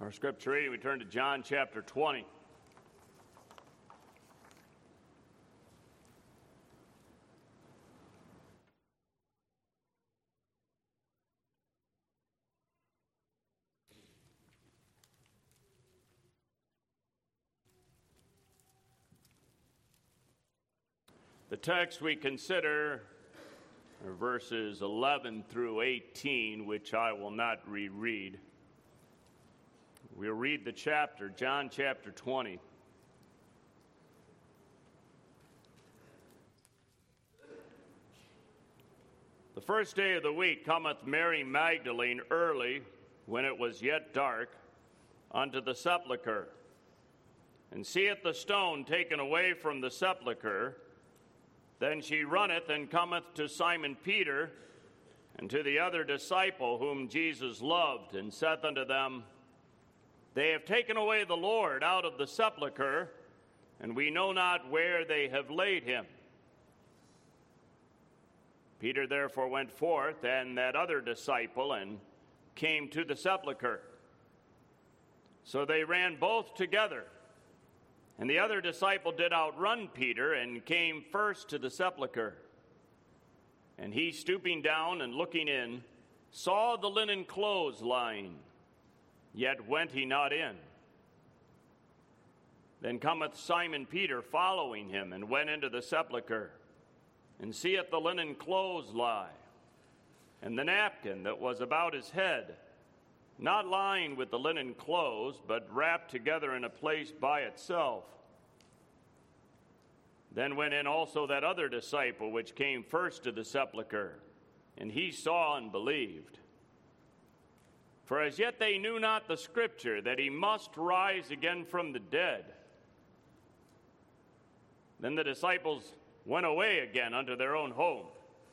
Our scripture reading, we turn to John chapter 20. The text we consider are verses 11 through 18, which I will not reread. We'll read the chapter, John chapter 20. The first day of the week cometh Mary Magdalene early, when it was yet dark, unto the sepulchre, and seeth the stone taken away from the sepulchre. Then she runneth and cometh to Simon Peter and to the other disciple whom Jesus loved, and saith unto them, They have taken away the Lord out of the sepulchre, and we know not where they have laid him. Peter therefore went forth, and that other disciple, and came to the sepulchre. So they ran both together. And the other disciple did outrun Peter, and came first to the sepulchre. And he, stooping down and looking in, saw the linen clothes lying, yet went he not in. Then cometh Simon Peter following him, and went into the sepulchre, and seeth the linen clothes lie, and the napkin that was about his head, not lying with the linen clothes, but wrapped together in a place by itself. Then went in also that other disciple which came first to the sepulchre, and he saw and believed. For as yet they knew not the scripture, that he must rise again from the dead. Then the disciples went away again unto their own home.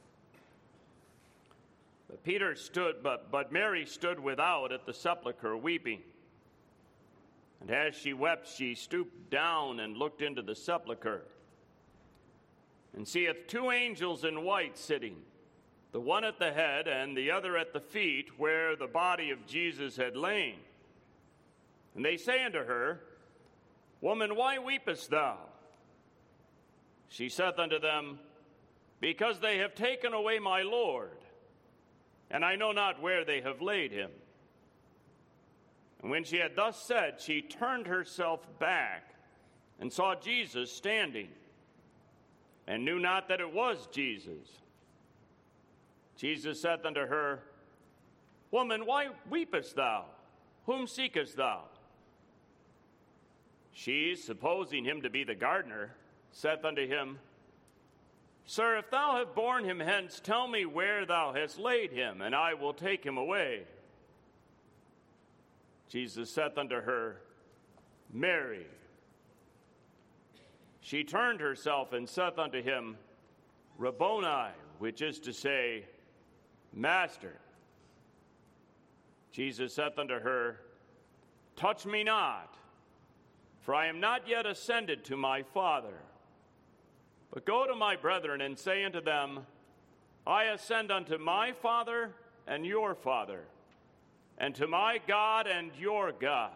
But Mary stood without at the sepulchre weeping. And as she wept, she stooped down and looked into the sepulchre, and seeth two angels in white sitting, the one at the head and the other at the feet, where the body of Jesus had lain. And they say unto her, Woman, why weepest thou? She saith unto them, Because they have taken away my Lord, and I know not where they have laid him. And when she had thus said, she turned herself back, and saw Jesus standing, and knew not that it was Jesus. Jesus saith unto her, Woman, why weepest thou? Whom seekest thou? She, supposing him to be the gardener, saith unto him, Sir, if thou have borne him hence, tell me where thou hast laid him, and I will take him away. Jesus saith unto her, Mary. She turned herself and saith unto him, Rabboni, which is to say, Master. Jesus saith unto her, Touch me not, for I am not yet ascended to my Father. But go to my brethren and say unto them, I ascend unto my Father and your Father, and to my God and your God.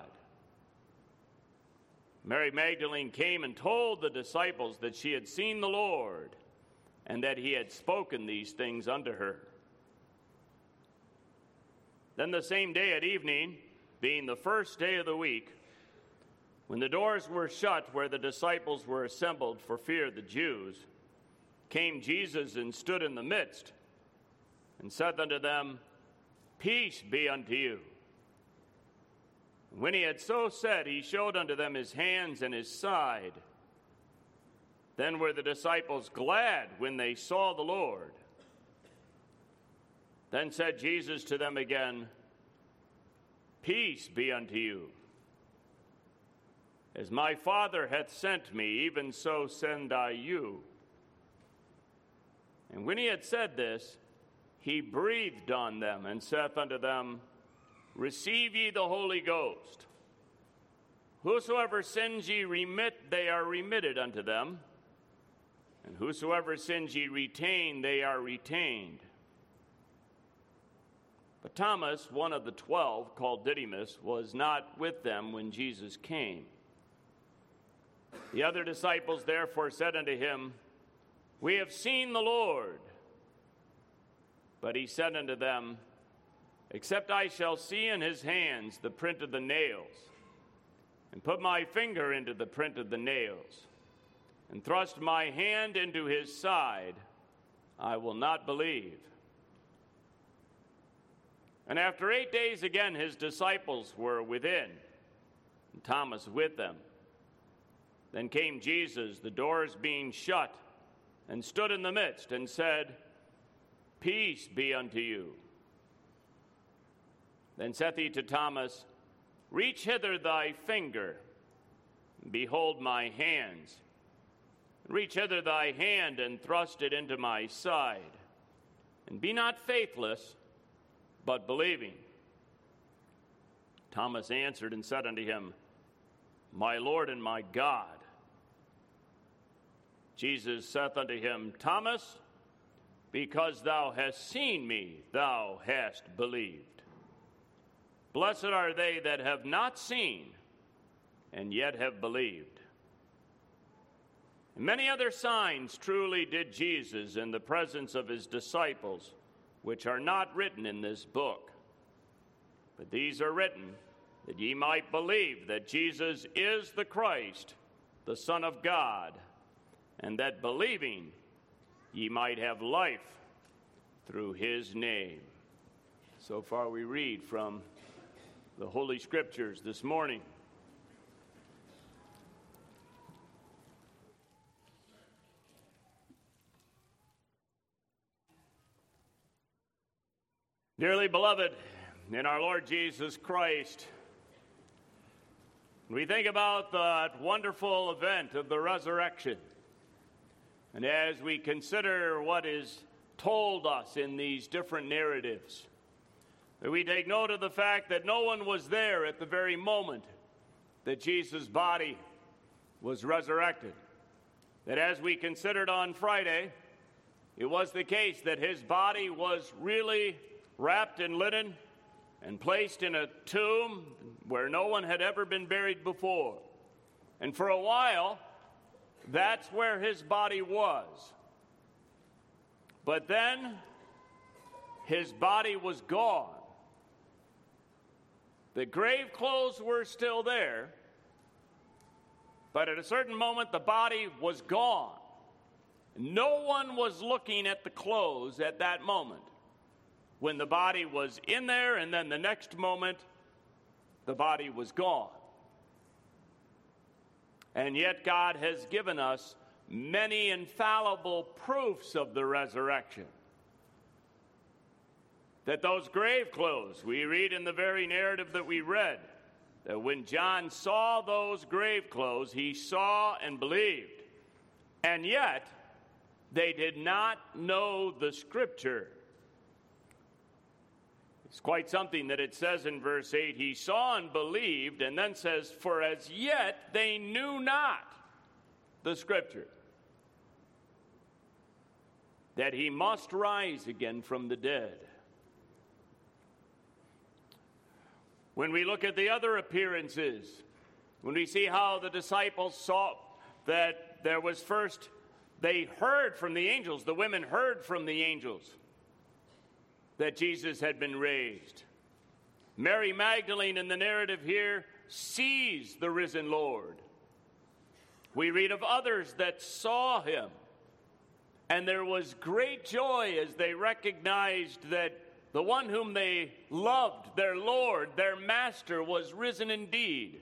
Mary Magdalene came and told the disciples that she had seen the Lord, and that he had spoken these things unto her. Then the same day at evening, being the first day of the week, when the doors were shut where the disciples were assembled for fear of the Jews, came Jesus and stood in the midst, and said unto them, Peace be unto you. When he had so said, he showed unto them his hands and his side. Then were the disciples glad when they saw the Lord. Then said Jesus to them again, Peace be unto you. As my Father hath sent me, even so send I you. And when he had said this, he breathed on them, and saith unto them, Receive ye the Holy Ghost. Whosoever sins ye remit, they are remitted unto them. And whosoever sins ye retain, they are retained. But Thomas, one of the 12, called Didymus, was not with them when Jesus came. The other disciples therefore said unto him, We have seen the Lord. But he said unto them, Except I shall see in his hands the print of the nails, and put my finger into the print of the nails, and thrust my hand into his side, I will not believe. And after 8 days again his disciples were within, and Thomas with them. Then came Jesus, the doors being shut, and stood in the midst, and said, Peace be unto you. Then saith he to Thomas, Reach hither thy finger, and behold my hands. Reach hither thy hand, and thrust it into my side. And be not faithless, but believing. Thomas answered and said unto him, My Lord and my God. Jesus saith unto him, Thomas, because thou hast seen me, thou hast believed. Blessed are they that have not seen, and yet have believed. And many other signs truly did Jesus in the presence of his disciples, which are not written in this book. But these are written, that ye might believe that Jesus is the Christ, the Son of God, and that believing ye might have life through his name. So far we read from the Holy Scriptures this morning. Dearly beloved in our Lord Jesus Christ, we think about that wonderful event of the resurrection. And as we consider what is told us in these different narratives, we take note of the fact that no one was there at the very moment that Jesus' body was resurrected. That as we considered on Friday, it was the case that his body was really wrapped in linen and placed in a tomb where no one had ever been buried before. And for a while, that's where his body was. But then, his body was gone. The grave clothes were still there, but at a certain moment, the body was gone. No one was looking at the clothes at that moment, when the body was in there, and then the next moment, the body was gone. And yet God has given us many infallible proofs of the resurrection. That those grave clothes, we read in the very narrative that we read, that when John saw those grave clothes, he saw and believed. And yet, they did not know the Scripture. It's quite something that it says in verse 8, he saw and believed, and then says, for as yet they knew not the Scripture, that he must rise again from the dead. When we look at the other appearances, when we see how the disciples saw that there was first, they heard from the angels, the women heard from the angels that Jesus had been raised. Mary Magdalene in the narrative here sees the risen Lord. We read of others that saw him, and there was great joy as they recognized that the one whom they loved, their Lord, their Master, was risen indeed.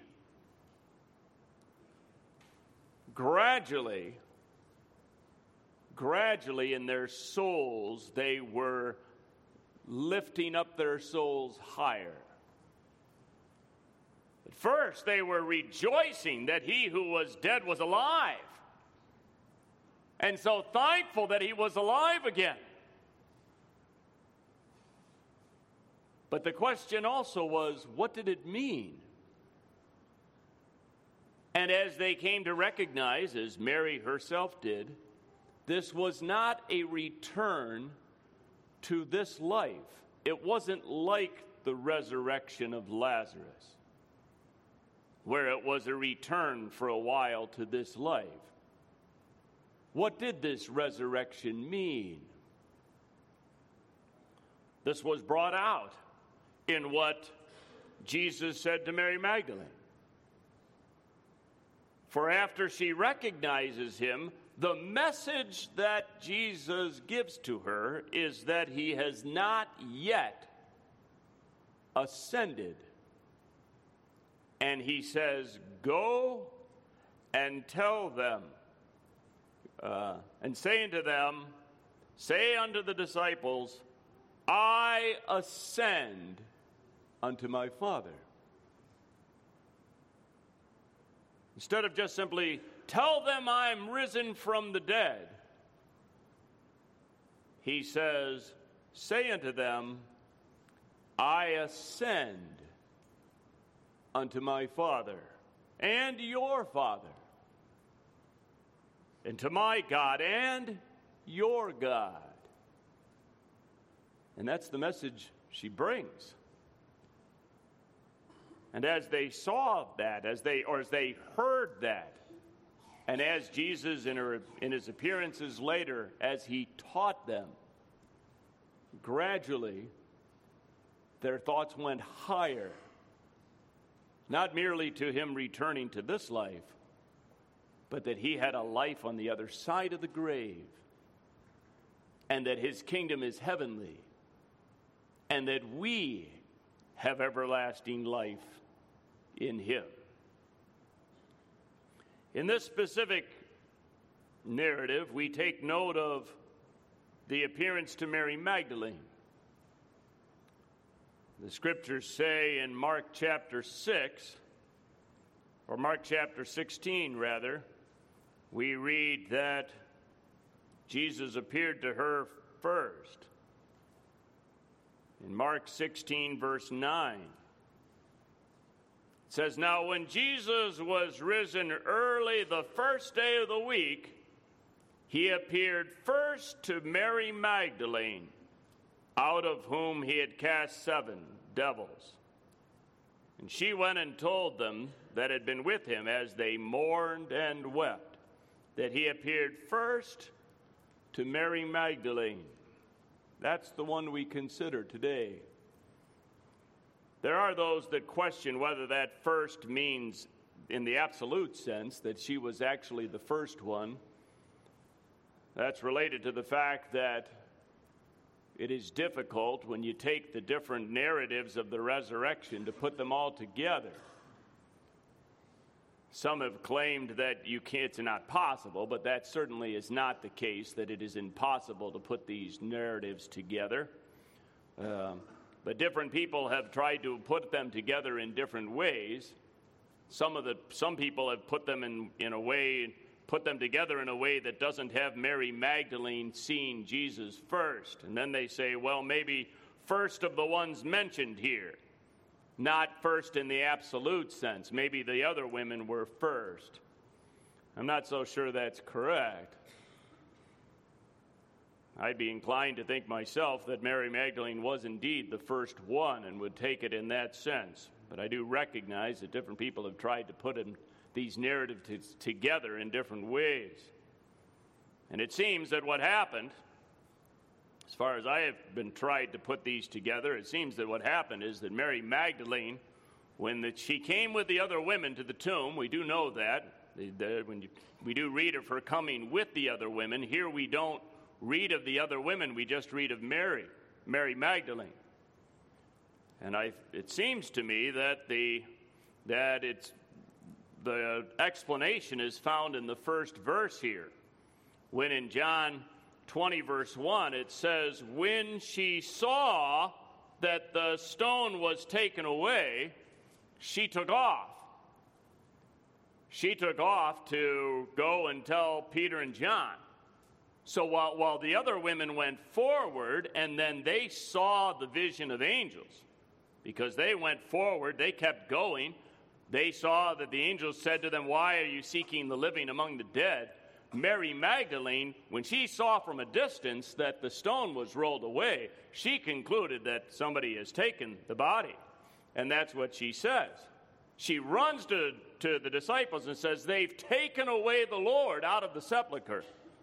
Gradually in their souls, they were lifting up their souls higher. At first, they were rejoicing that he who was dead was alive, and so thankful that he was alive again. But the question also was, what did it mean? And as they came to recognize, as Mary herself did, this was not a return to this life it wasn't like the resurrection of Lazarus, where it was a return for a while to this life. What did this resurrection mean? This was brought out in what Jesus said to Mary Magdalene. For after she recognizes him, the message that Jesus gives to her is that he has not yet ascended. And he says, go and tell them, and saying to them, say unto the disciples, I ascend unto my Father. Instead of just simply, tell them I'm risen from the dead, he says, say unto them, I ascend unto my Father and your Father, and to my God and your God. And that's the message she brings. And as they saw that, as they heard that, and as Jesus in his appearances later, as he taught them, gradually their thoughts went higher. Not merely to him returning to this life, but that he had a life on the other side of the grave, and that his kingdom is heavenly, and that we have everlasting life in him. In this specific narrative, we take note of the appearance to Mary Magdalene. The scriptures say in Mark chapter 6, or Mark chapter 16 rather, we read that Jesus appeared to her first. In Mark 16 verse 9, it says, now when Jesus was risen early the first day of the week, he appeared first to Mary Magdalene, out of whom he had cast 7 devils. And she went and told them that had been with him as they mourned and wept, that he appeared first to Mary Magdalene. That's the one we consider today. There are those that question whether that first means, in the absolute sense, that she was actually the first one. That's related to the fact that it is difficult when you take the different narratives of the resurrection to put them all together. Some have claimed that it's not possible, but that certainly is not the case, that it is impossible to put these narratives together. But different people have tried to put them together in different ways. Some people have put them put them together in a way that doesn't have Mary Magdalene seeing Jesus first. And then they say, well, maybe first of the ones mentioned here, not first in the absolute sense. Maybe the other women were first. I'm not so sure that's correct. I'd be inclined to think myself that Mary Magdalene was indeed the first one and would take it in that sense. But I do recognize that different people have tried to put these narratives together in different ways. And it seems that what happened, as far as I have been tried to put these together, it seems that what happened is that Mary Magdalene, when she came with the other women to the tomb, we do know that. We do read of her coming with the other women. Here we don't read of the other women, we just read of Mary Magdalene. And it seems to me that the explanation is found in the first verse here, when in John 20 verse 1 it says, when she saw that the stone was taken away, she took off. She took off to go and tell Peter and John. So while the other women went forward, and then they saw the vision of angels, because they went forward, they kept going. They saw that the angels said to them, why are you seeking the living among the dead? Mary Magdalene, when she saw from a distance that the stone was rolled away, she concluded that somebody has taken the body. And that's what she says. She runs to the disciples and says, they've taken away the Lord out of the sepulcher.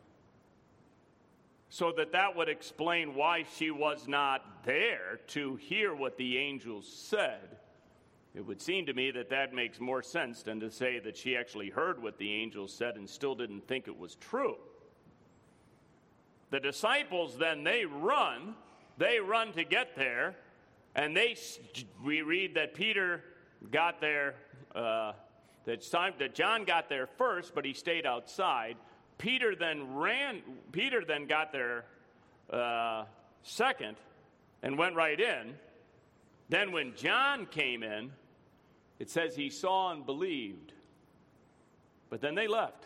So that would explain why she was not there to hear what the angels said. It would seem to me that makes more sense than to say that she actually heard what the angels said and still didn't think it was true. The disciples then, they run to get there, and we read that Peter got there, that John got there first, but he stayed outside. Peter then got there second and went right in. Then when John came in, it says he saw and believed. But then they left.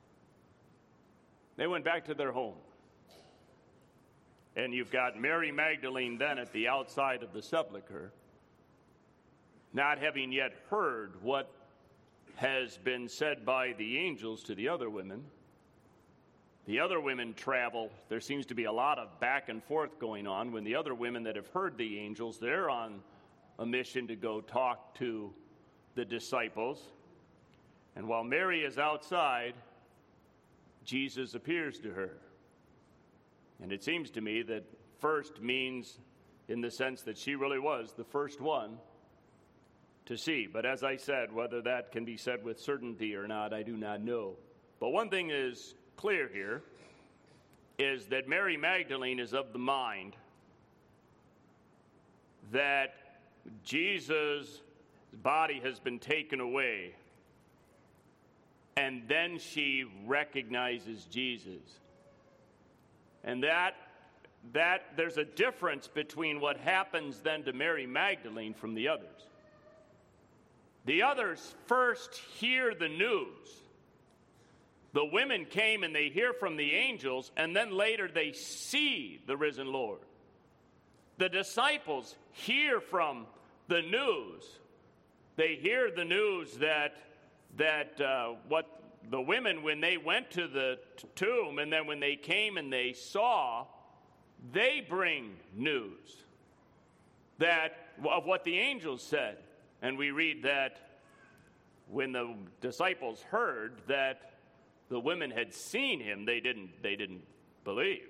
They went back to their home. And you've got Mary Magdalene then at the outside of the sepulcher, not having yet heard what has been said by the angels to the other women. The other women travel. There seems to be a lot of back and forth going on. When the other women that have heard the angels, they're on a mission to go talk to the disciples. And while Mary is outside, Jesus appears to her. And it seems to me that first means in the sense that she really was the first one to see. But as I said, whether that can be said with certainty or not, I do not know. But one thing is clear here is that Mary Magdalene is of the mind that Jesus' body has been taken away, and then she recognizes Jesus. And that there's a difference between what happens then to Mary Magdalene from the others. The others first hear the news. The women came and they hear from the angels, and then later they see the risen Lord. The disciples hear from the news. They hear the news that what the women, when they went to the tomb, and then when they came and they saw, they bring news of what the angels said. And we read that when the disciples heard that the women had seen him, they didn't believe.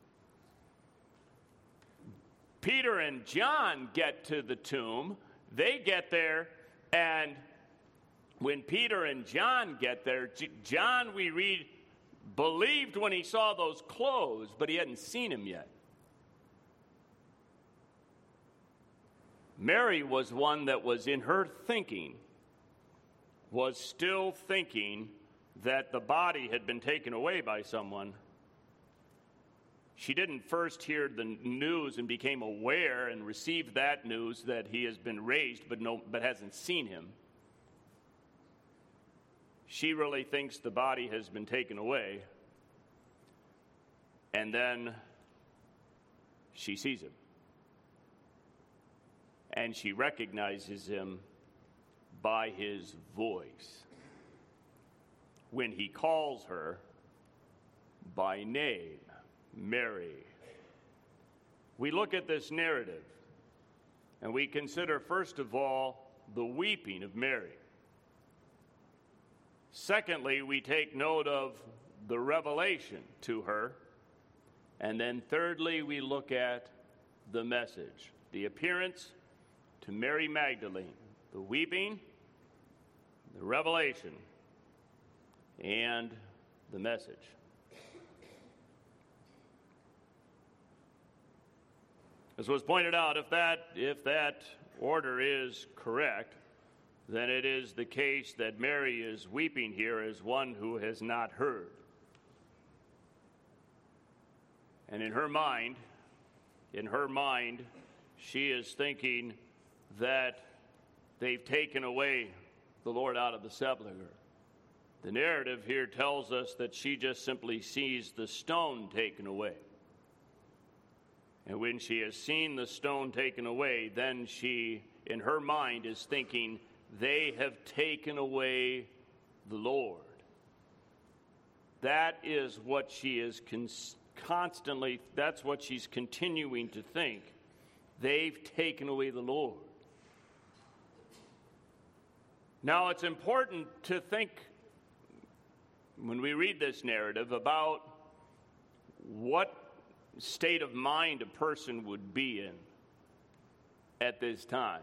Peter and John get to the tomb. They get there, and when Peter and John get there, John, we read, believed when he saw those clothes, but he hadn't seen him yet. Mary was one that was in her thinking, was still thinking that the body had been taken away by someone. She didn't first hear the news and became aware and received that news that he has been raised, but hasn't seen him. She really thinks the body has been taken away, and then she sees him. And she recognizes him by his voice when he calls her by name, Mary. We look at this narrative, and we consider, first of all, the weeping of Mary. Secondly, we take note of the revelation to her. And then thirdly, we look at the message, the appearance to Mary Magdalene, the weeping, the revelation, and the message. As was pointed out, if that order is correct, then it is the case that Mary is weeping here as one who has not heard. And in her mind, she is thinking that they've taken away the Lord out of the sepulcher. The narrative here tells us that she just simply sees the stone taken away. And when she has seen the stone taken away, then she, in her mind, is thinking, they have taken away the Lord. that is what she is constantly, that's what she's continuing to think. They've taken away the Lord. Now, it's important to think, when we read this narrative, about what state of mind a person would be in at this time.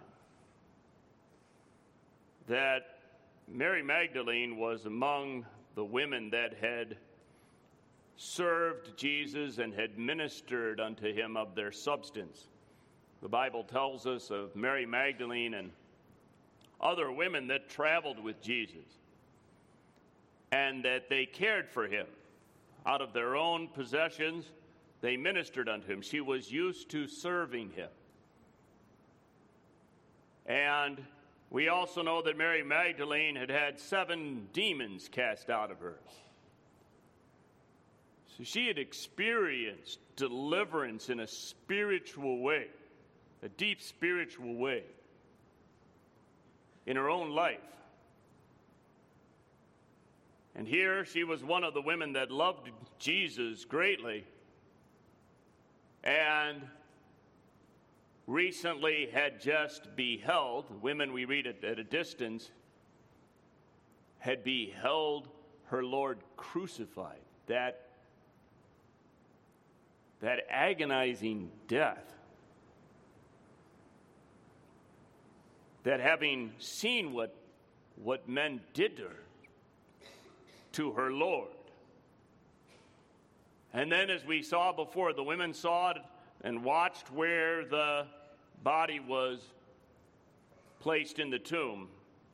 That Mary Magdalene was among the women that had served Jesus and had ministered unto him of their substance. The Bible tells us of Mary Magdalene and other women that traveled with Jesus, and that they cared for him. Out of their own possessions, they ministered unto him. She was used to serving him. And we also know that Mary Magdalene had had 7 demons cast out of her. So she had experienced deliverance in a spiritual way, a deep spiritual way in her own life. And here she was one of the women that loved Jesus greatly and recently had just beheld, women we read at a distance, had beheld her Lord crucified. That agonizing death. That having seen what men did to her Lord. And then, as we saw before, the women saw it and watched where the body was placed in the tomb.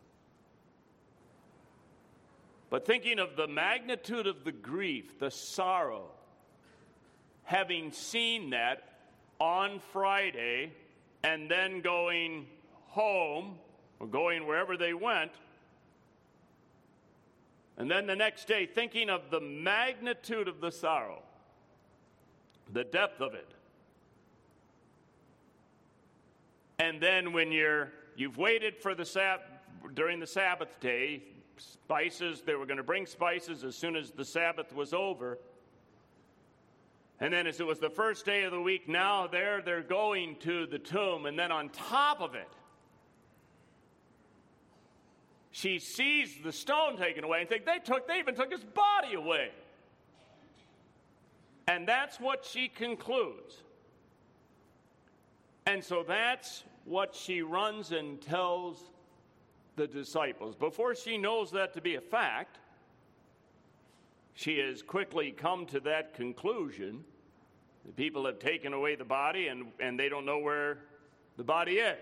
But thinking of the magnitude of the grief, the sorrow, having seen that on Friday and then going home or going wherever they went, and then the next day thinking of the magnitude of the sorrow, the depth of it. And then when you've waited for during the Sabbath day, spices, they were going to bring spices as soon as the Sabbath was over. And then as it was the first day of the week, now they're going to the tomb, and then on top of it, she sees the stone taken away and thinks they even took his body away. And that's what she concludes. And so that's what she runs and tells the disciples. Before she knows that to be a fact, she has quickly come to that conclusion. The people have taken away the body and they don't know where the body is.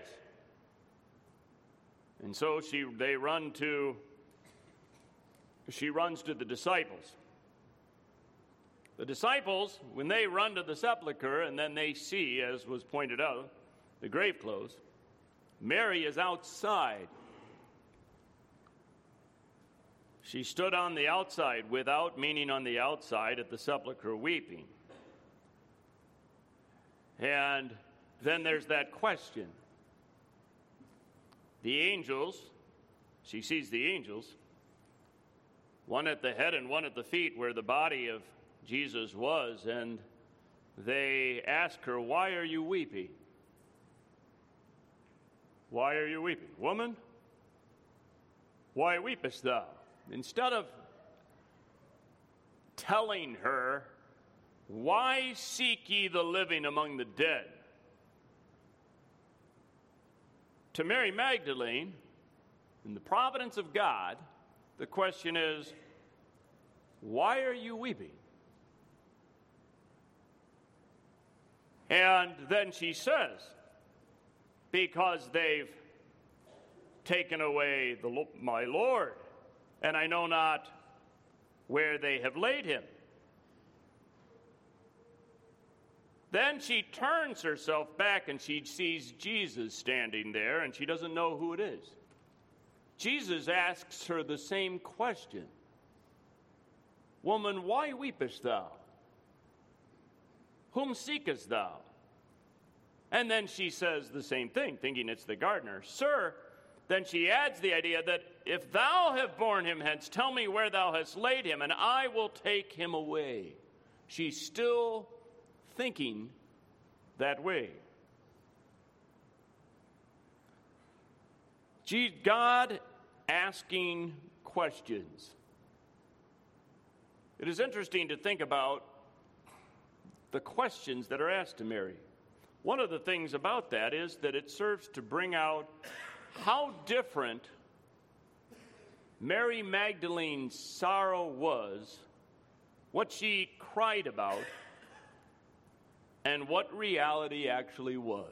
And so she runs to the disciples. The disciples, when they run to the sepulcher and then they see, as was pointed out, the grave clothes, Mary is outside. She stood on the outside, without meaning on the outside at the sepulcher weeping. And then there's that question. The angels, she sees the angels, one at the head and one at the feet where the body of Jesus was, and they ask her, "Why are you weeping? Why are you weeping? Woman, why weepest thou?" Instead of telling her, "Why seek ye the living among the dead?" To Mary Magdalene, in the providence of God, the question is, why are you weeping? And then she says, because they've taken away my Lord, and I know not where they have laid him. Then she turns herself back and she sees Jesus standing there, and she doesn't know who it is. Jesus asks her the same question. "Woman, why weepest thou? Whom seekest thou?" And then she says the same thing, thinking it's the gardener. "Sir, then she adds the idea that if thou have borne him hence, tell me where thou hast laid him, and I will take him away. She's still thinking that way. God asking questions. It is interesting to think about the questions that are asked to Mary. One of the things about that is that it serves to bring out how different Mary Magdalene's sorrow was, what she cried about, and what reality actually was.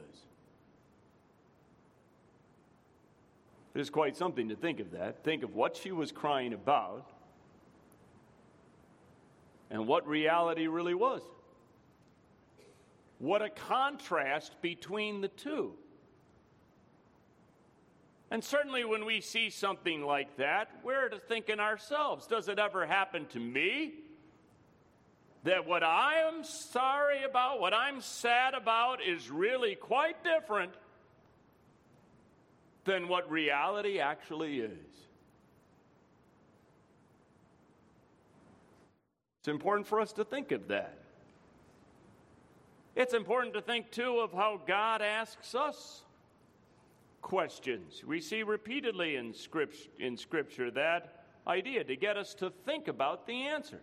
It is quite something to think of that. Think of what she was crying about and what reality really was. What a contrast between the two. And certainly when we see something like that, we're to think in ourselves, does it ever happen to me? That what I am sorry about, what I'm sad about, is really quite different than what reality actually is. It's important for us to think of that. It's important to think, too, of how God asks us questions. We see repeatedly in Scripture that idea to get us to think about the answer.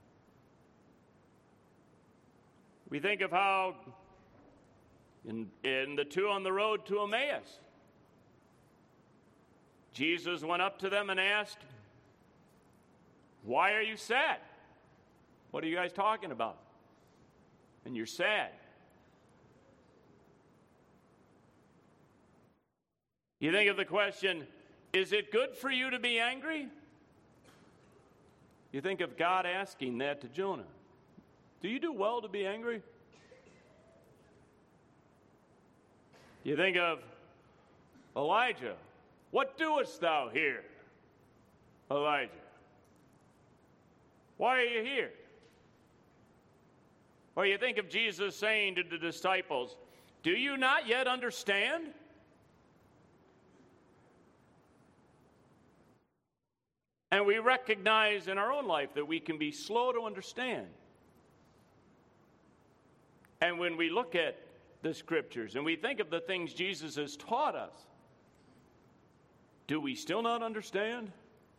We think of how in the two on the road to Emmaus, Jesus went up to them and asked, "Why are you sad? What are you guys talking about? And you're sad." You think of the question, is it good for you to be angry? You think of God asking that to Jonah. Do you do well to be angry? You think of Elijah. What doest thou here, Elijah? Why are you here? Or you think of Jesus saying to the disciples, do you not yet understand? And we recognize in our own life that we can be slow to understand. And when we look at the Scriptures and we think of the things Jesus has taught us, do we still not understand?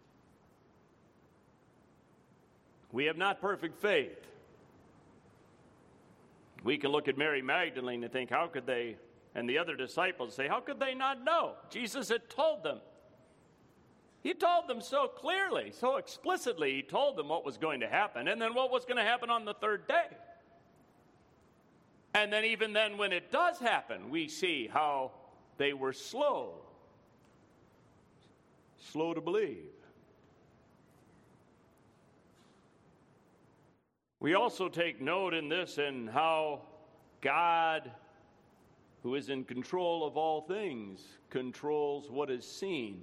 We have not perfect faith. We can look at Mary Magdalene and think, how could they, and the other disciples say, how could they not know? Jesus had told them. He told them so clearly, so explicitly. He told them what was going to happen, and then what was going to happen on the third day. And then even then, when it does happen, we see how they were slow to believe. We also take note in this in how God, who is in control of all things, controls what is seen.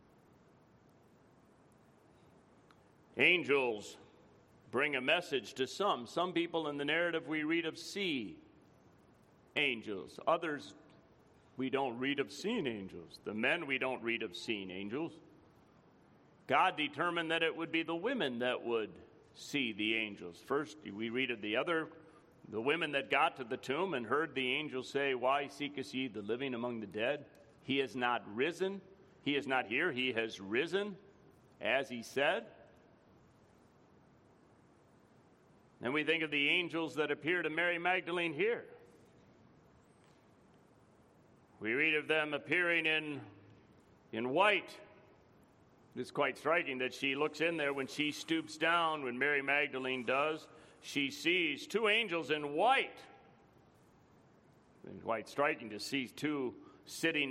Angels bring a message to some. Some people in the narrative we read of see angels. Others we don't read of seeing angels. The men we don't read of seeing angels. God determined that it would be the women that would see the angels. First, we read of the women that got to the tomb and heard the angel say, why seekest ye the living among the dead? He has not risen. He is not here. He has risen, as he said. And we think of the angels that appear to Mary Magdalene here. We read of them appearing in white. It's quite striking that she looks in there when she stoops down, when Mary Magdalene does, she sees two angels in white. It's quite striking to see two sitting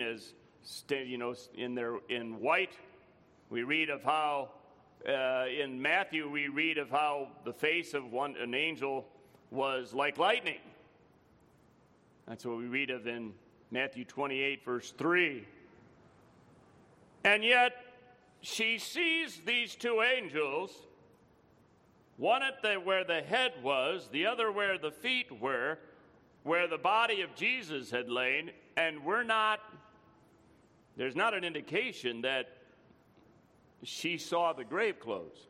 in white. We read of how in Matthew we read of how the face of an angel was like lightning. That's what we read of in Matthew 28, verse 3. And yet, she sees these two angels, one at where the head was, the other where the feet were, where the body of Jesus had lain, and we're not there's not an indication that she saw the grave clothes.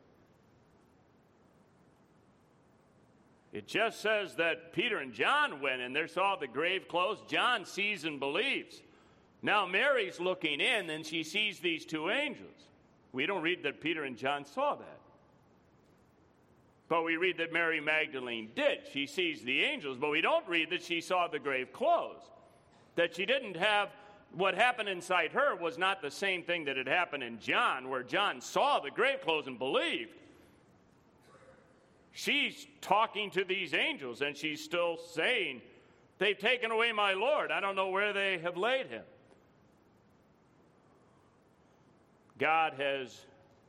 It just says that Peter and John went and they saw the grave clothes. John sees and believes. Now Mary's looking in and she sees these two angels. We don't read that Peter and John saw that. But we read that Mary Magdalene did. She sees the angels, but we don't read that she saw the grave clothes. That she didn't have, what happened inside her was not the same thing that had happened in John, where John saw the grave clothes and believed. She's talking to these angels, and she's still saying, they've taken away my Lord. I don't know where they have laid him. God's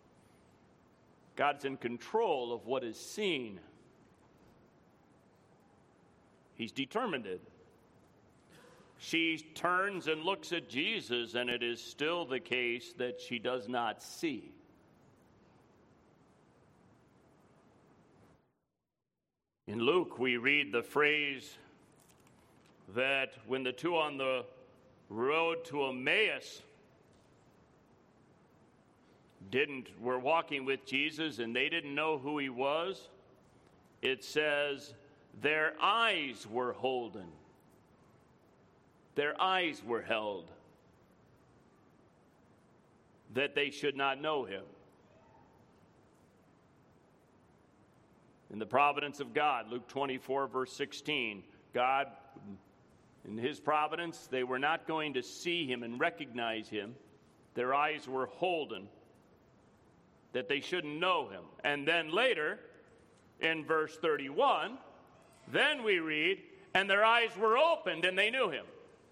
in control of what is seen. He's determined it. She turns and looks at Jesus, and it is still the case that she does not see. In Luke, we read the phrase that when the two on the road to Emmaus were walking with Jesus and they didn't know who he was, it says their eyes were holden. Their eyes were held that they should not know him. In the providence of God, Luke 24, verse 16, God, in his providence, they were not going to see him and recognize him. Their eyes were holden that they shouldn't know him. And then later, in verse 31, then we read, and their eyes were opened and they knew him.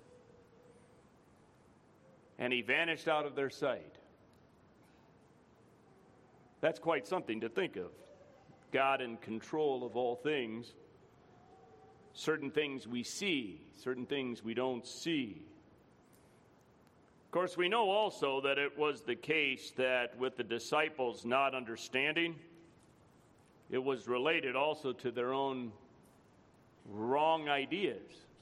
And he vanished out of their sight. That's quite something to think of. God in control of all things. Certain things we see, certain things we don't see. Of course, we know also that it was the case that with the disciples not understanding, it was related also to their own wrong ideas.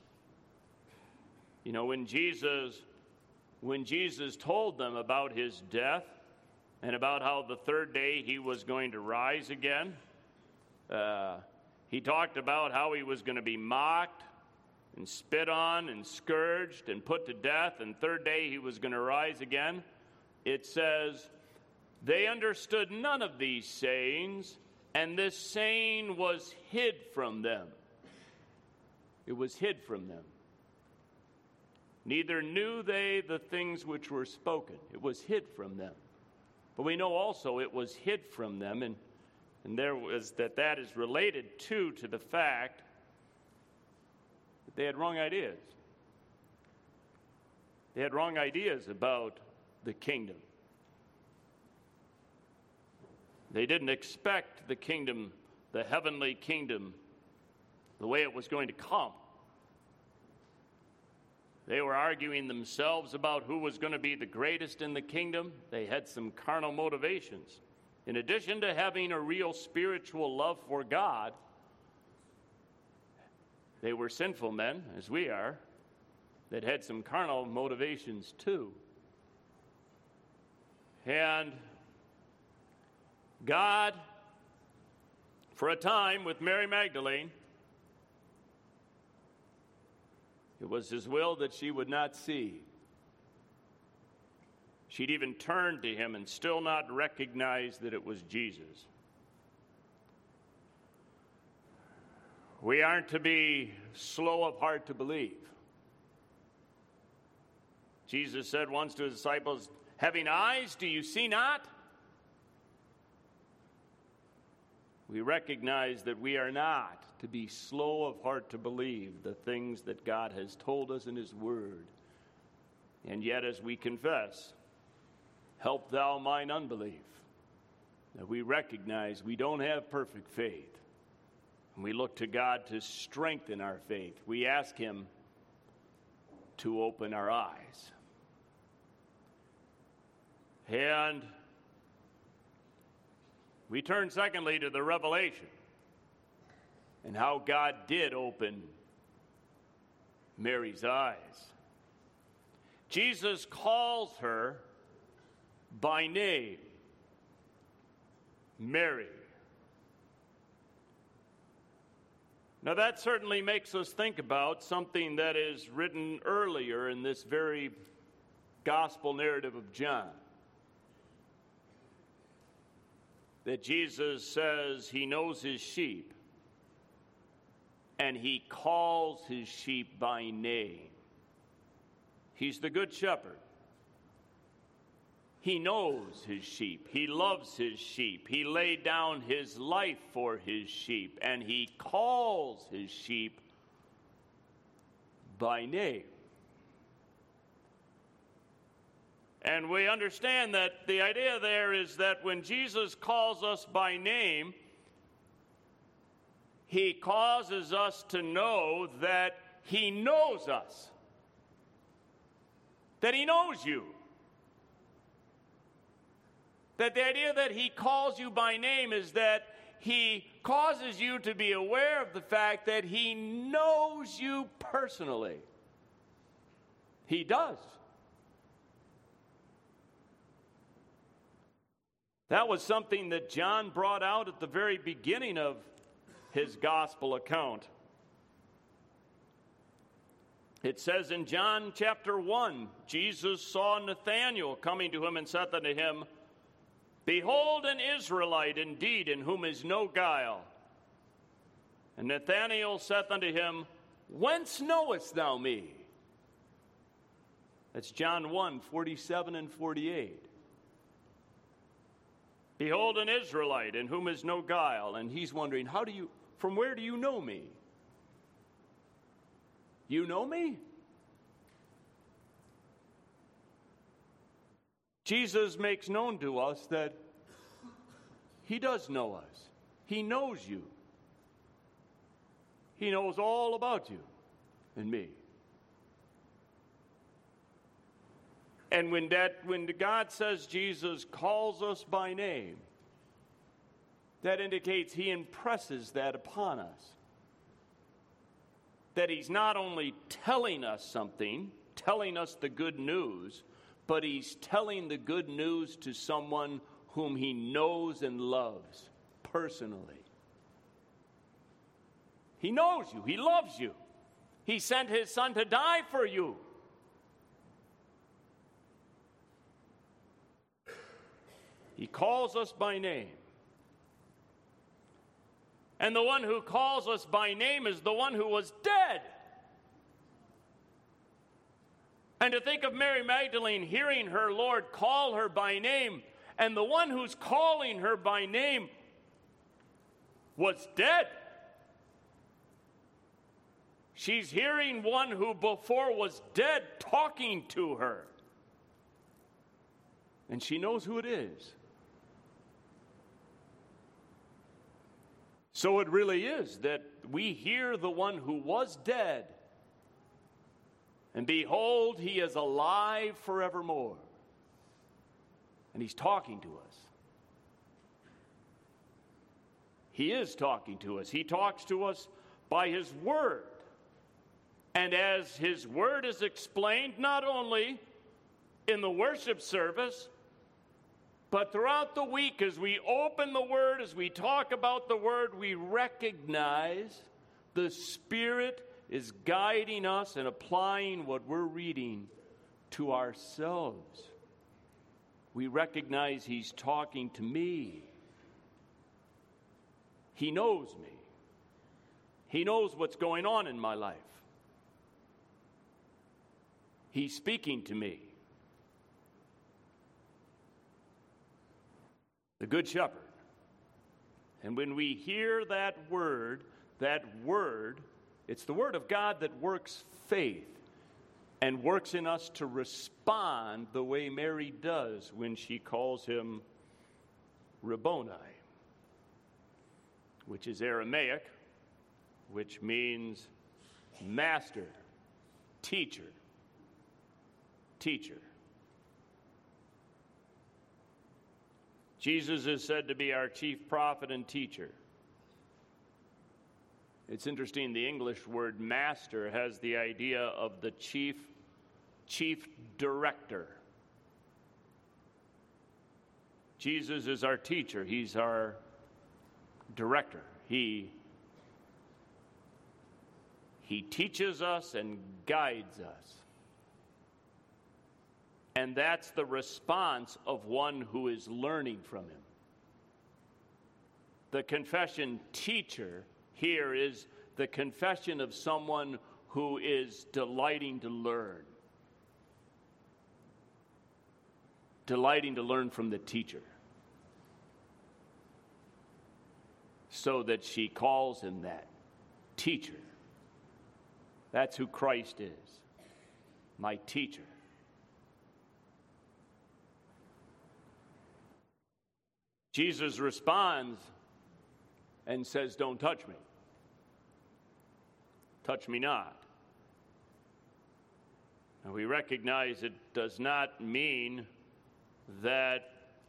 You know, when Jesus told them about his death and about how the third day he was going to rise again, he talked about how he was going to be mocked and spit on and scourged and put to death, and third day he was going to rise again. It says, they understood none of these sayings, and this saying was hid from them. It was hid from them. Neither knew they the things which were spoken. It was hid from them. But we know also it was hid from them, and there was that is related to the fact that they had wrong ideas. They had wrong ideas about the kingdom. They didn't expect the kingdom, the heavenly kingdom, the way it was going to come. They were arguing themselves about who was going to be the greatest in the kingdom. They had some carnal motivations. In addition to having a real spiritual love for God, they were sinful men, as we are, that had some carnal motivations too. And God, for a time with Mary Magdalene, it was his will that she would not see. She'd even turned to him and still not recognized that it was Jesus. We aren't to be slow of heart to believe. Jesus said once to his disciples, having eyes, do you see not? We recognize that we are not to be slow of heart to believe the things that God has told us in his word. And yet, as we confess, help thou mine unbelief, that we recognize we don't have perfect faith. And we look to God to strengthen our faith. We ask him to open our eyes. And we turn secondly to the revelation and how God did open Mary's eyes. Jesus calls her by name, Mary. Now that certainly makes us think about something that is written earlier in this very gospel narrative of John. That Jesus says he knows his sheep and he calls his sheep by name. He's the good shepherd. He knows his sheep. He loves his sheep. He laid down his life for his sheep, and he calls his sheep by name. And we understand that the idea there is that when Jesus calls us by name, he causes us to know that he knows us, that he knows you. That the idea that he calls you by name is that he causes you to be aware of the fact that he knows you personally. He does. That was something that John brought out at the very beginning of his gospel account. It says in John chapter 1, Jesus saw Nathanael coming to him and said unto him, Behold, an Israelite indeed, in whom is no guile. And Nathanael saith unto him, Whence knowest thou me? That's John 1, 47 and 48. Behold, an Israelite, in whom is no guile. And he's wondering, from where do you know me? You know me? Jesus makes known to us that he does know us. He knows you. He knows all about you and me. And when God says Jesus calls us by name, that indicates he impresses that upon us. That he's not only telling us something, telling us the good news, but he's telling the good news to someone whom he knows and loves personally. He knows you. He loves you. He sent his son to die for you. He calls us by name. And the one who calls us by name is the one who was dead. And to think of Mary Magdalene hearing her Lord call her by name, and the one who's calling her by name was dead. She's hearing one who before was dead talking to her. And she knows who it is. So it really is that we hear the one who was dead, and behold, he is alive forevermore. And he's talking to us. He is talking to us. He talks to us by his word. And as his word is explained, not only in the worship service, but throughout the week, as we open the Word, as we talk about the Word, we recognize the Spirit is guiding us and applying what we're reading to ourselves. We recognize he's talking to me. He knows me. He knows what's going on in my life. He's speaking to me. The Good Shepherd. And when we hear that word, it's the word of God that works faith and works in us to respond the way Mary does when she calls him Rabboni, which is Aramaic, which means master, teacher. Jesus is said to be our chief prophet and teacher. It's interesting, the English word master has the idea of the chief chief director. Jesus is our teacher. He's our director. He teaches us and guides us. And that's the response of one who is learning from him. The confession teacher here is the confession of someone who is delighting to learn. Delighting to learn from the teacher. So that she calls him that, teacher. That's who Christ is, my teacher. Jesus responds and says, "Don't touch me. Touch me not." And we recognize it does not mean that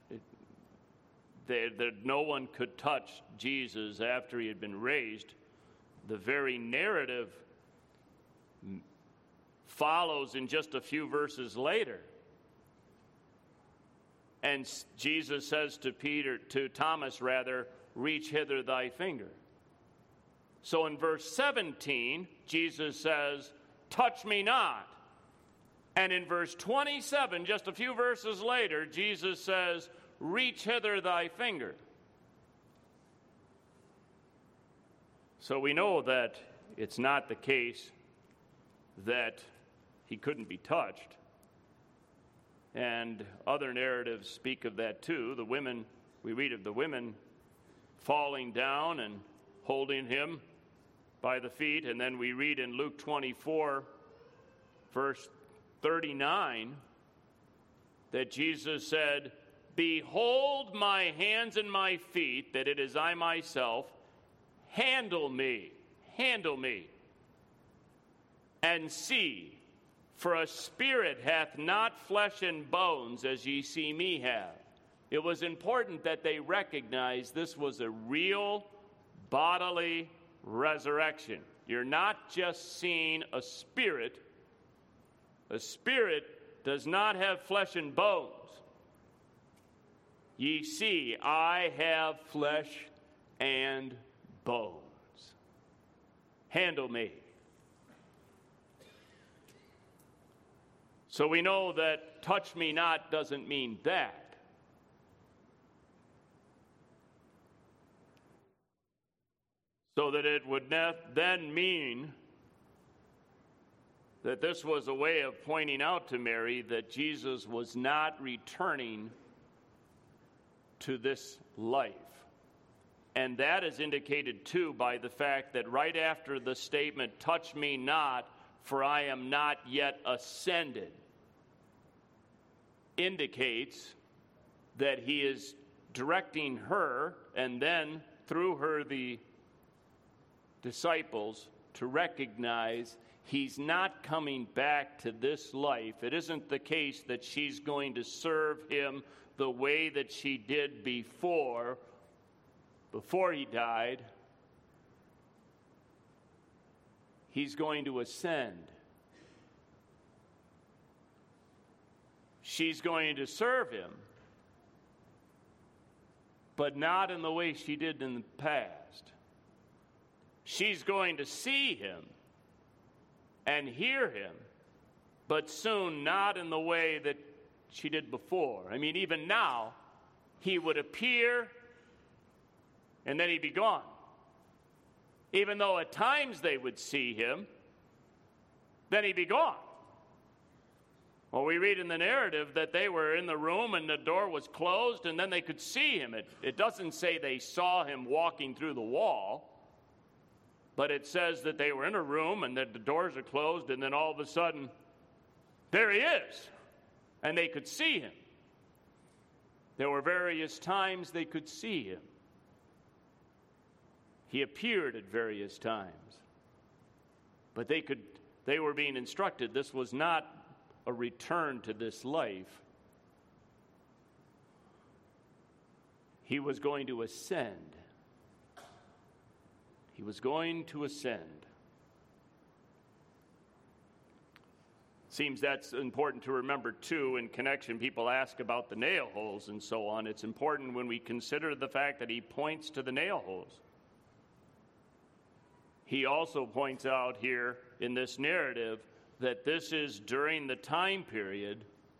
no one could touch Jesus after he had been raised. The very narrative follows in just a few verses later. And Jesus says to Thomas, reach hither thy finger. So in verse 17, Jesus says, touch me not. And in verse 27, just a few verses later, Jesus says, reach hither thy finger. So we know that it's not the case that he couldn't be touched. And other narratives speak of that too. The women, we read of the women falling down and holding him by the feet. And then we read in Luke 24, verse 39, that Jesus said, behold my hands and my feet, that it is I myself. Handle me, and see, for a spirit hath not flesh and bones as ye see me have. It was important that they recognize this was a real bodily resurrection. You're not just seeing a spirit. A spirit does not have flesh and bones. Ye see, I have flesh and bones. Handle me. So we know that touch me not doesn't mean that. So that it would then mean that this was a way of pointing out to Mary that Jesus was not returning to this life. And that is indicated too by the fact that right after the statement, touch me not, for I am not yet ascended, indicates that he is directing her and then through her the disciples to recognize he's not coming back to this life. It isn't the case that she's going to serve him the way that she did before he died. He's going to ascend. She's going to serve him, but not in the way she did in the past. She's going to see him and hear him, but soon not in the way that she did before. I mean, even now, he would appear and then he'd be gone. Even though at times they would see him, then he'd be gone. Well, we read in the narrative that they were in the room and the door was closed and then they could see him. It doesn't say they saw him walking through the wall, but it says that they were in a room and that the doors are closed and then all of a sudden, there he is. And they could see him. There were various times they could see him. He appeared at various times. But they were being instructed this was not a return to this life. He was going to ascend. He was going to ascend. Seems that's important to remember, too, in connection. People ask about the nail holes and so on. It's important when we consider the fact that he points to the nail holes. He also points out here in this narrative that this is during the time period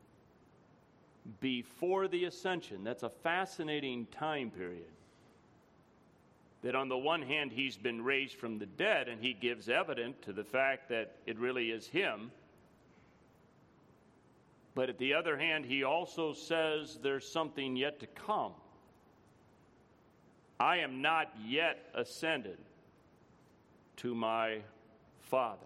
before the ascension. That's a fascinating time period. That on the one hand, he's been raised from the dead, and he gives evidence to the fact that it really is him. But at the other hand, he also says there's something yet to come. I am not yet ascended to my Father.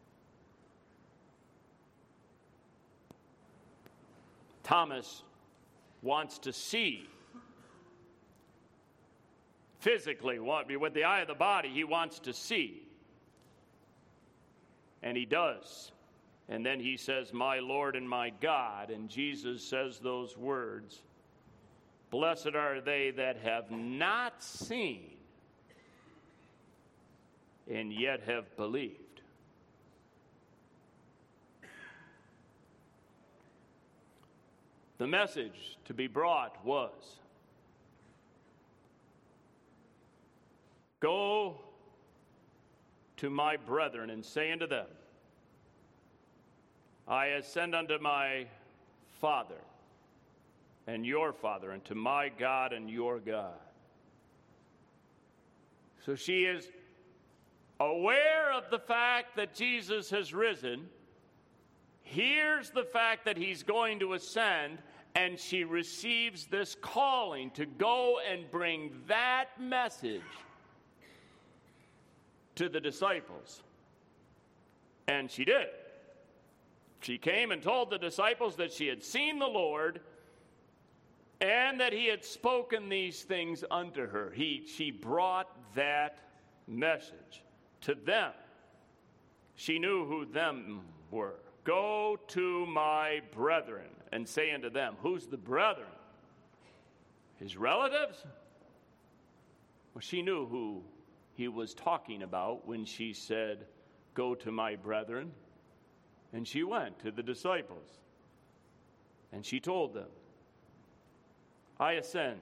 Thomas wants to see. Physically, with the eye of the body, he wants to see. And he does. And then he says, my Lord and my God. And Jesus says those words, blessed are they that have not seen and yet have believed. The message to be brought was, go to my brethren and say unto them, I ascend unto my Father and your Father, and to my God and your God. So she is aware of the fact that Jesus has risen, hears the fact that he's going to ascend, and she receives this calling to go and bring that message to the disciples. And she did. She came and told the disciples that she had seen the Lord and that he had spoken these things unto her. She brought that message to them. She knew who them were. Go to my brethren and say unto them. Who's the brethren? His relatives? Well, she knew who he was talking about when she said, go to my brethren. And she went to the disciples. And she told them, I ascend.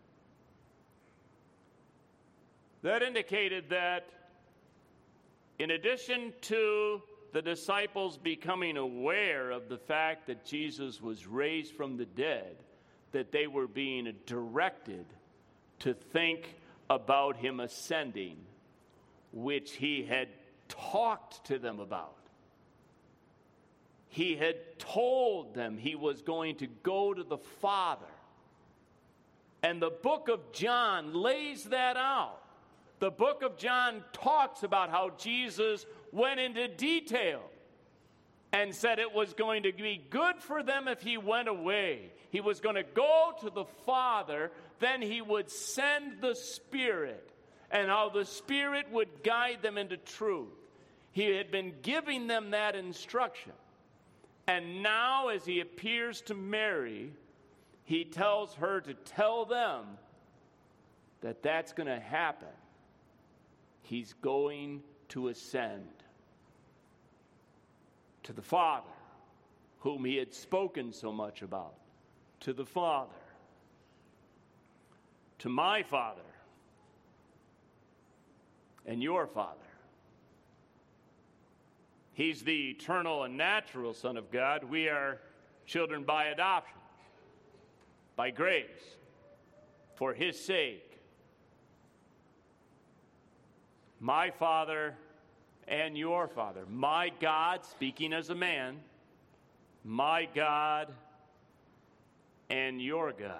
That indicated that in addition to the disciples becoming aware of the fact that Jesus was raised from the dead, that they were being directed to think about him ascending, which he had talked to them about. He had told them he was going to go to the Father. And the book of John lays that out. The book of John talks about how Jesus went into detail and said it was going to be good for them if he went away. He was going to go to the Father, then he would send the Spirit, and how the Spirit would guide them into truth. He had been giving them that instruction. And now, as he appears to Mary, he tells her to tell them that that's going to happen. He's going to ascend to the Father, whom he had spoken so much about, to the Father, to my Father and your Father. He's the eternal and natural Son of God. We are children by adoption, by grace, for his sake. My Father and your Father. My God, speaking as a man, my God and your God.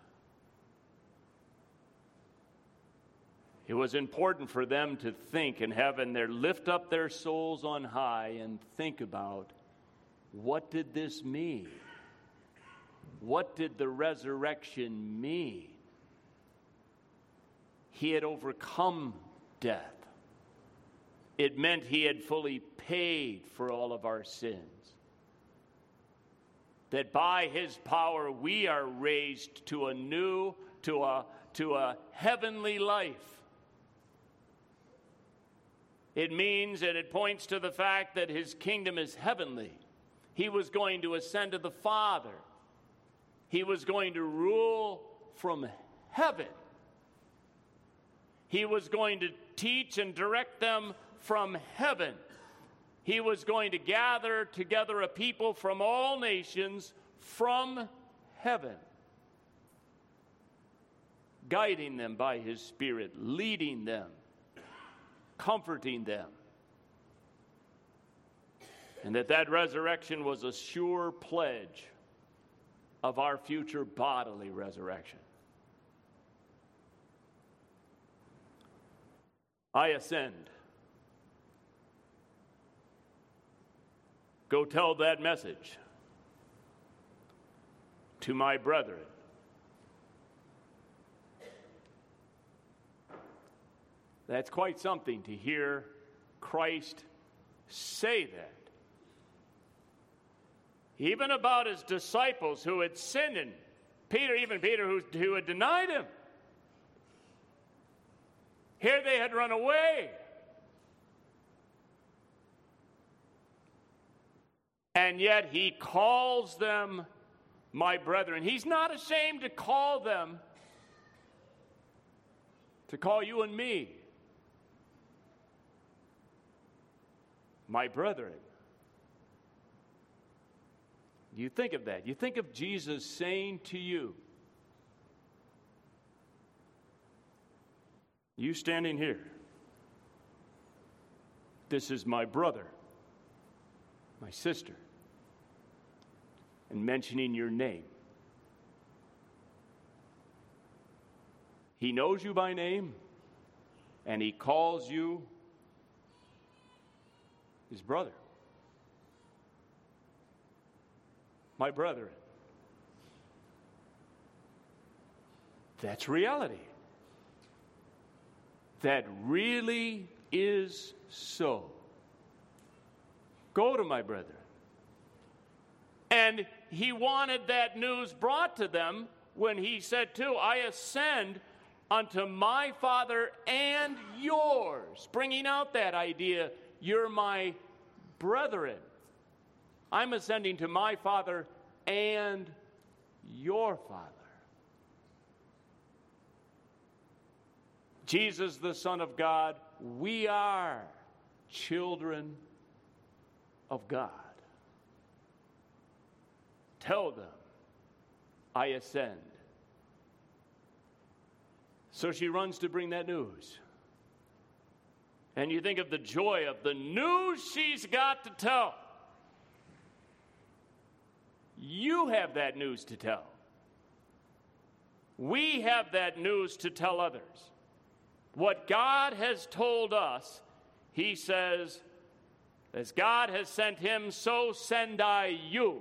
It was important for them to think and lift up their souls on high and think about, what did this mean? What did the resurrection mean? He had overcome death. It meant he had fully paid for all of our sins. That by his power we are raised to a heavenly life. It means, and it points to the fact that his kingdom is heavenly. He was going to ascend to the Father. He was going to rule from heaven. He was going to teach and direct them from heaven. He was going to gather together a people from all nations from heaven, guiding them by his Spirit, leading them, comforting them. And that resurrection was a sure pledge of our future bodily resurrection. I ascend. Go tell that message to my brethren. That's quite something to hear Christ say that. Even about his disciples who had sinned, and Peter who had denied him. Here they had run away. And yet he calls them my brethren. He's not ashamed to call them, to call you and me my brethren. You think of that. You think of Jesus saying to you, you standing here, this is my brother, my sister, and mentioning your name. He knows you by name, and he calls you his brother. My brethren. That's reality. That really is so. Go to my brethren. And he wanted that news brought to them when he said, too, I ascend unto my Father and yours. Bringing out that idea, you're my brethren. I'm ascending to my Father and your Father. Jesus, the Son of God, we are children of God. Tell them, I ascend. So she runs to bring that news. And you think of the joy of the news she's got to tell. You have that news to tell. We have that news to tell others. What God has told us, he says, as God has sent him, so send I you.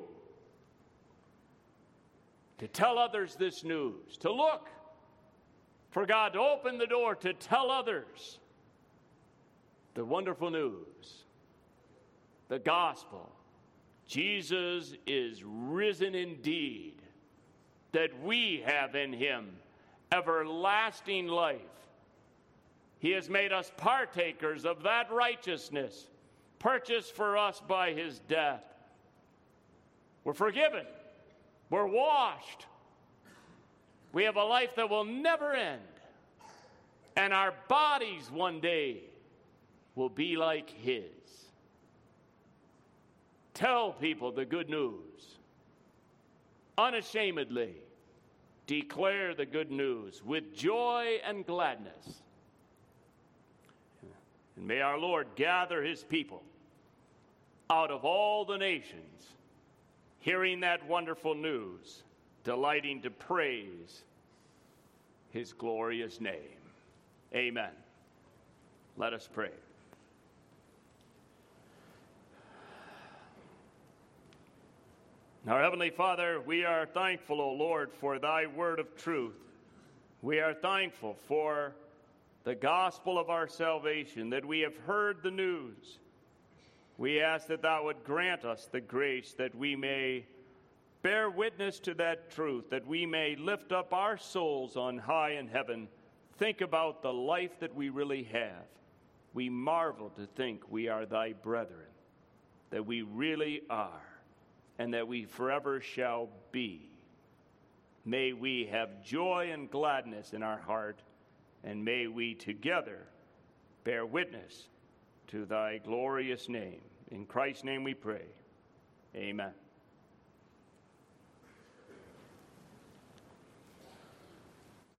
To tell others this news, to look for God to open the door to tell others the wonderful news, the gospel. Jesus is risen indeed, that we have in him everlasting life. He has made us partakers of that righteousness, purchased for us by his death. We're forgiven. We're washed. We have a life that will never end. And our bodies one day will be like his. Tell people the good news. Unashamedly declare the good news with joy and gladness. And may our Lord gather his people out of all the nations, hearing that wonderful news, delighting to praise his glorious name. Amen. Let us pray. Our Heavenly Father, we are thankful, O Lord, for thy word of truth. We are thankful for the gospel of our salvation, that we have heard the news. We ask that thou would grant us the grace that we may bear witness to that truth, that we may lift up our souls on high in heaven, think about the life that we really have. We marvel to think we are thy brethren, that we really are and that we forever shall be. May we have joy and gladness in our heart, and may we together bear witness to thy glorious name. In Christ's name we pray. Amen.